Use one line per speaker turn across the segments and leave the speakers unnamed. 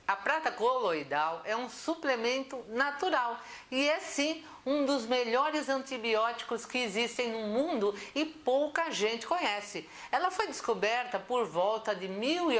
A prata coloidal é um suplemento natural e é sim um dos melhores antibióticos que existem no mundo e pouca gente conhece. Ela foi descoberta por volta de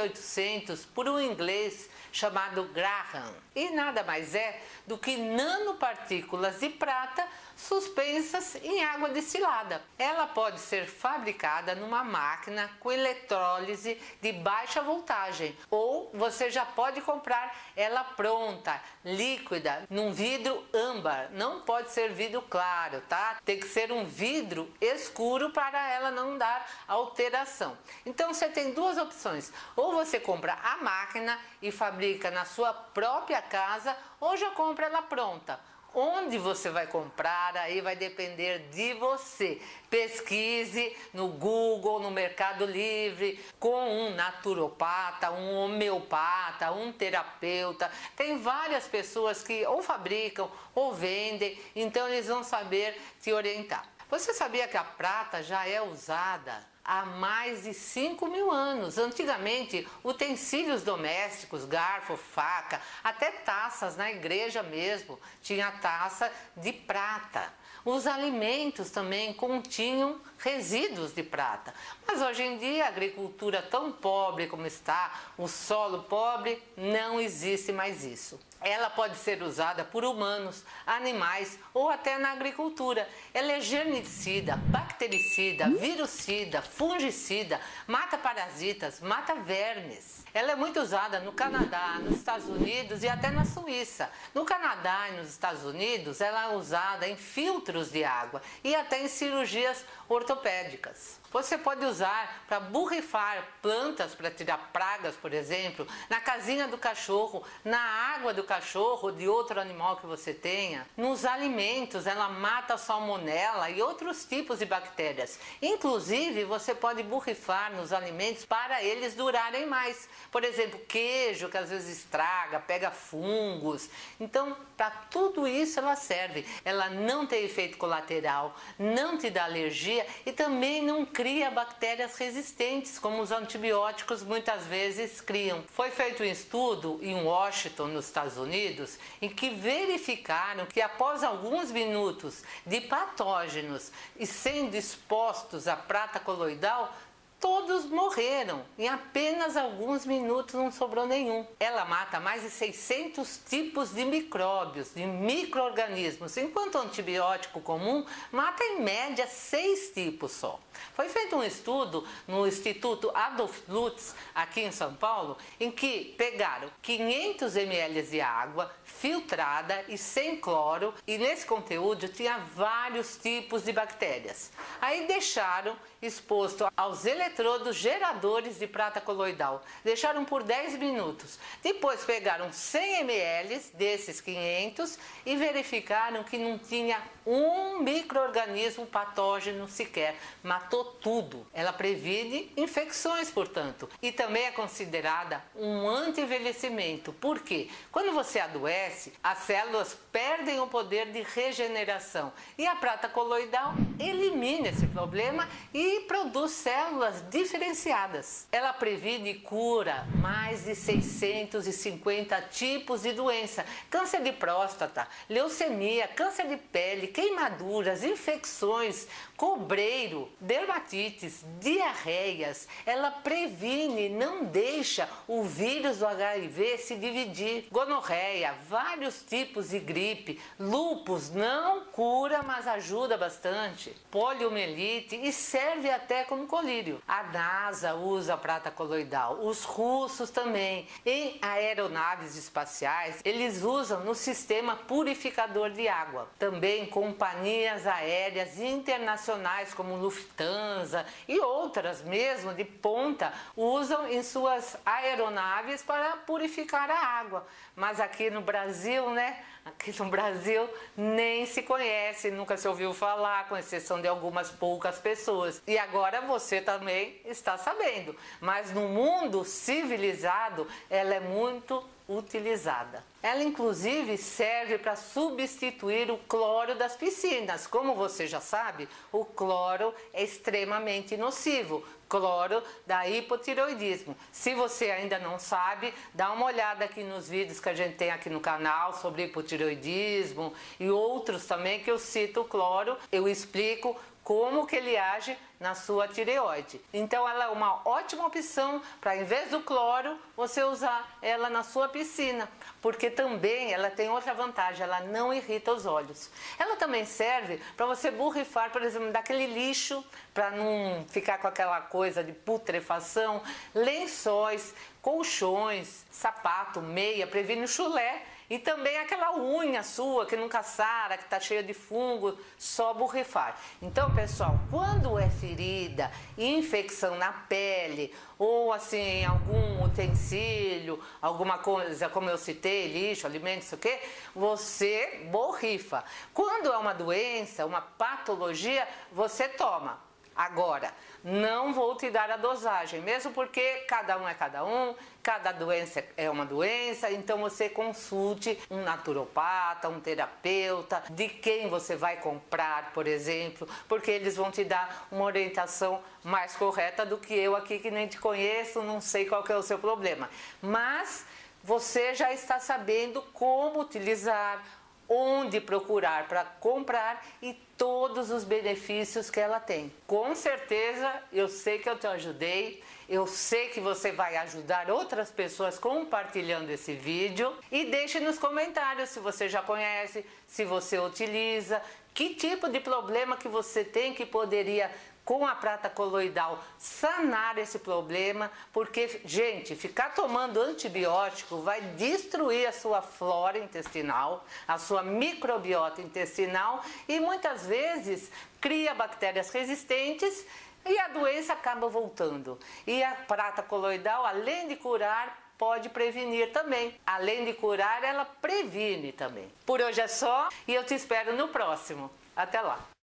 1800 por um inglês chamado Graham e nada mais é do que nanopartículas de prata suspensas em água destilada. Ela pode ser fabricada numa máquina com eletrólise de baixa voltagem ou você já pode comprar ela pronta, líquida, num vidro âmbar. Não pode ser vidro claro, tá? Tem que ser um vidro escuro para ela não dar alteração. Então você tem duas opções: ou você compra a máquina e fabrica na sua própria casa, ou já compra ela pronta. Onde você vai comprar, aí vai depender de você. Pesquise no Google, no Mercado Livre, com um naturopata, um homeopata, um terapeuta. Tem várias pessoas que ou fabricam ou vendem, então eles vão saber te orientar. Você sabia que a prata já é usada há mais de 5.000 anos? Antigamente, utensílios domésticos, garfo, faca, até taças na igreja mesmo, tinha taça de prata. Os alimentos também continham resíduos de prata. Mas hoje em dia, a agricultura tão pobre como está, o solo pobre, não existe mais isso. Ela pode ser usada por humanos, animais ou até na agricultura. Ela é germicida, bactericida, virucida, fungicida, mata parasitas, mata vermes. Ela é muito usada no Canadá, nos Estados Unidos e até na Suíça. No Canadá e nos Estados Unidos, ela é usada em filtros de água e até em cirurgias ortopédicas. Você pode usar para borrifar plantas para tirar pragas, por exemplo, na casinha do cachorro, na água do cachorro ou de outro animal que você tenha. Nos alimentos, ela mata a salmonela e outros tipos de bactérias. Inclusive, você pode borrifar nos alimentos para eles durarem mais. Por exemplo, queijo que às vezes estraga, pega fungos. Então, para tudo isso ela serve. Ela não tem efeito colateral, não te dá alergia e também não cria bactérias resistentes, como os antibióticos muitas vezes criam. Foi feito um estudo em Washington, nos Estados Unidos, em que verificaram que após alguns minutos de patógenos e sendo expostos à prata coloidal, todos morreram. Em apenas alguns minutos não sobrou nenhum. Ela mata mais de 600 tipos de micróbios, de micro-organismos, enquanto o antibiótico comum mata em média 6 tipos só. Foi feito um estudo no Instituto Adolf Lutz, aqui em São Paulo, em que pegaram 500 ml de água filtrada e sem cloro, e nesse conteúdo tinha vários tipos de bactérias. Aí deixaram exposto aos eletrodos geradores de prata coloidal. Deixaram por 10 minutos. Depois pegaram 100 ml desses 500 e verificaram que não tinha um micro-organismo patógeno sequer. Matou tudo. Ela previne infecções, portanto. E também é considerada um anti-envelhecimento. Por quê? Quando você adoece, as células perdem o poder de regeneração. E a prata coloidal elimina esse problema e produz células diferenciadas. Ela previne e cura mais de 650 tipos de doença: câncer de próstata, leucemia, câncer de pele, queimaduras, infecções, cobreiro, dermatites, diarreias. Ela previne, não deixa o vírus do HIV se dividir. Gonorreia, vários tipos de gripe, lúpus, não cura, mas ajuda bastante. Poliomielite e serve até como colírio. A NASA usa a prata coloidal, os russos também. Em aeronaves espaciais, eles usam no sistema purificador de água. Também companhias aéreas internacionais como Lufthansa e outras mesmo de ponta usam em suas aeronaves para purificar a água. Mas aqui no Brasil, né? Aqui no Brasil nem se conhece, nunca se ouviu falar, com exceção de algumas poucas pessoas. E agora você também está sabendo. Mas no mundo civilizado, ela é muito utilizada. Ela inclusive serve para substituir o cloro das piscinas. Como você já sabe, o cloro é extremamente nocivo. cloro da hipotireoidismo. Se você ainda não sabe, dá uma olhada aqui nos vídeos que a gente tem aqui no canal sobre hipotireoidismo e outros também que eu cito o cloro, eu explico como que ele age na sua tireoide. Então ela é uma ótima opção para, em vez do cloro, você usar ela na sua piscina, porque também ela tem outra vantagem, ela não irrita os olhos. Ela também serve para você borrifar, por exemplo, daquele lixo, para não ficar com aquela coisa de putrefação, lençóis, colchões, sapato, meia, previne o chulé. E também aquela unha sua que nunca sara, que está cheia de fungo, só borrifar. Então, pessoal, quando é ferida, infecção na pele, ou assim, algum utensílio, alguma coisa, como eu citei, lixo, alimento, isso o quê, você borrifa. Quando é uma doença, uma patologia, você toma. Agora, não vou te dar a dosagem, mesmo porque cada um é cada doença é uma doença, então você consulte um naturopata, um terapeuta, de quem você vai comprar, por exemplo, porque eles vão te dar uma orientação mais correta do que eu aqui, que nem te conheço, não sei qual que é o seu problema. Mas você já está sabendo como utilizar, onde procurar para comprar e todos os benefícios que ela tem. Com certeza, eu sei que eu te ajudei, eu sei que você vai ajudar outras pessoas compartilhando esse vídeo e deixe nos comentários se você já conhece, se você utiliza, que tipo de problema que você tem que poderia, com a prata coloidal, sanar esse problema, porque, gente, ficar tomando antibiótico vai destruir a sua flora intestinal, a sua microbiota intestinal e muitas vezes cria bactérias resistentes e a doença acaba voltando. E a prata coloidal, além de curar, pode prevenir também. Além de curar, ela previne também. Por hoje é só e eu te espero no próximo. Até lá!